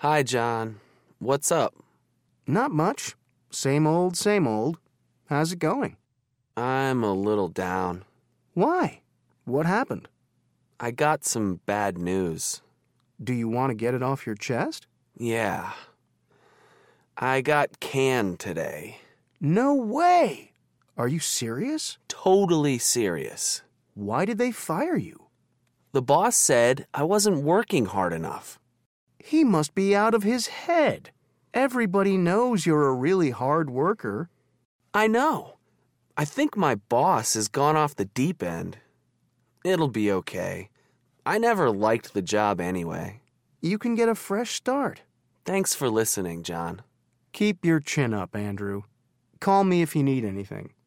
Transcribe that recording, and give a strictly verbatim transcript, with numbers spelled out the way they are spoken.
Hi, John. What's up? Not much. Same old, same old. How's it going? I'm a little down. Why? What happened? I got some bad news. Do you want to get it off your chest? Yeah. I got canned today. No way! Are you serious? Totally serious. Why did they fire you? The boss said I wasn't working hard enough. He must be out of his head. Everybody knows you're a really hard worker. I know. I think my boss has gone off the deep end. It'll be okay. I never liked the job anyway. You can get a fresh start. Thanks for listening, John. Keep your chin up, Andrew. Call me if you need anything.